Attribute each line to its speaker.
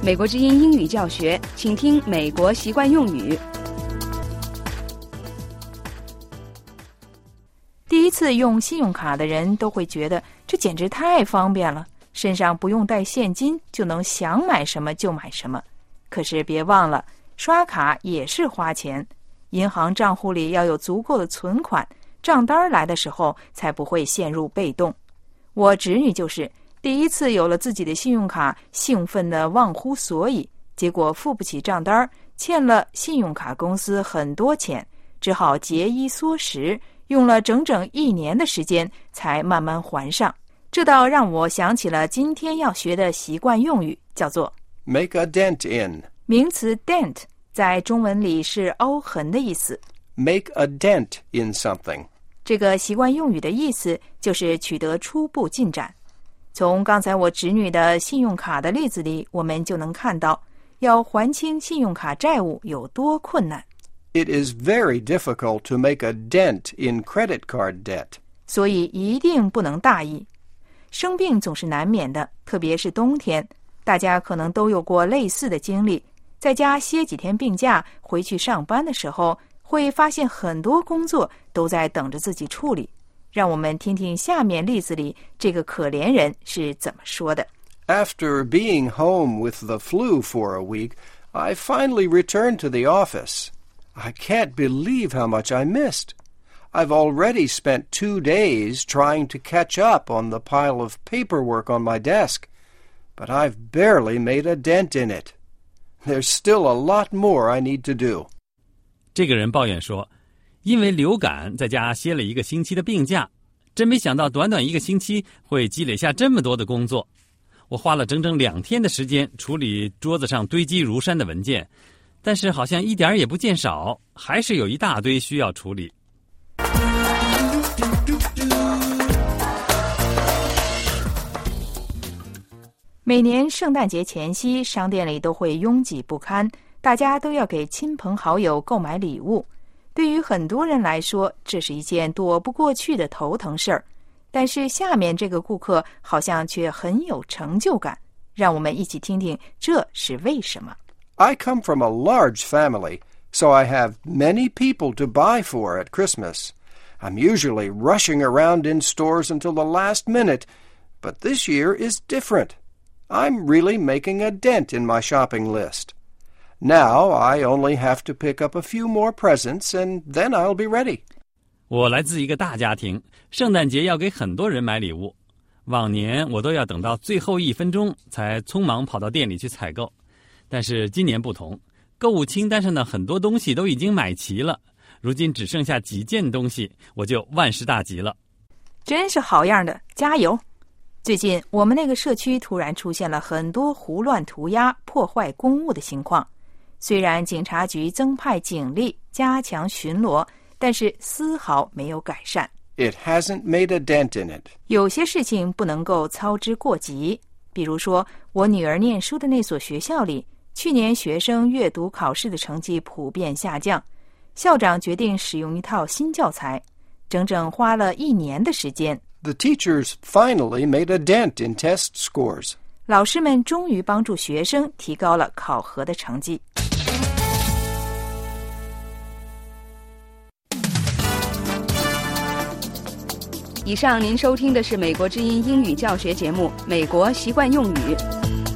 Speaker 1: 美国之音英语教学，请听美国习惯用语。
Speaker 2: 第一次用信用卡的人都会觉得这简直太方便了，身上不用带现金就能想买什么就买什么。可是别忘了，刷卡也是花钱，银行账户里要有足够的存款，账单来的时候才不会陷入被动。我侄女就是第一次有了自己的信用卡，兴奋得忘乎所以，结果付不起账单，欠了信用卡公司很多钱，只好节衣缩食，用了整整1年的时间才慢慢还上。这倒让我想起了今天要学的习惯用语，叫做
Speaker 3: Make a dent in。
Speaker 2: 名词 dent 在中文里是凹痕的意思。
Speaker 3: Make a dent in something。
Speaker 2: 这个习惯用语的意思就是取得初步进展。从刚才我侄女的信用卡的例子里，我们就能看到要还清信用卡债务有多困难。
Speaker 3: It is very difficult to make a dent in credit card debt。
Speaker 2: 所以一定不能大意。生病总是难免的，特别是冬天，大家可能都有过类似的经历。在家歇几天病假，回去上班的时候，会发现很多工作都在等着自己处理。让我们听听下面例子里这个可怜人是怎么说的。
Speaker 3: After being home with the flu for a week, I finally returned to the office. I can't believe how much I missed. I've already spent 2 days trying to catch up on the pile of paperwork on my desk, but I've barely made a dent in it. There's still a lot more I need to do.
Speaker 4: 这个人抱怨说，因为流感在家歇了1个星期的病假，真没想到短短1个星期会积累下这么多的工作。我花了整整2天的时间处理桌子上堆积如山的文件，但是好像一点也不见少，还是有一大堆需要处理。
Speaker 2: 每年圣诞节前夕，商店里都会拥挤不堪，大家都要给亲朋好友购买礼物。对于很多人来说，这是一件躲不过去的头疼事儿。但是下面这个顾客好像却很有成就感，让我们一起听听这是为什么。
Speaker 3: I come from a large family, so I have many people to buy for at Christmas. I'm usually rushing around in stores until the last minute, but this year is different. I'm really making a dent in my shopping list. Now I only have to pick up a few more presents, and then I'll be ready.
Speaker 4: 我来自一个大家庭，圣诞节要给很多人买礼物。往年我都要等到最后1分钟才匆忙跑到店里去采购，但是今年不同，购物清单上的很多东西都已经买齐了，如今只剩下几件东西，我就万事大吉了。
Speaker 2: 真是好样的，加油！最近我们那个社区突然出现了很多胡乱涂鸦、破坏公物的情况。虽然警察局增派警力加强巡逻，但是丝毫没有改善。
Speaker 3: It hasn't made a dent in it.
Speaker 2: 有些事情不能够操之过急，比如说我女儿念书的那所学校里，去年学生阅读考试的成绩普遍下降，校长决定使用一套新教材，整整花了1年的时间。
Speaker 3: The teachers finally made a dent in test scores.
Speaker 2: 老师们终于帮助学生提高了考核的成绩。
Speaker 1: 以上您收听的是美国之音英语教学节目《美国习惯用语》。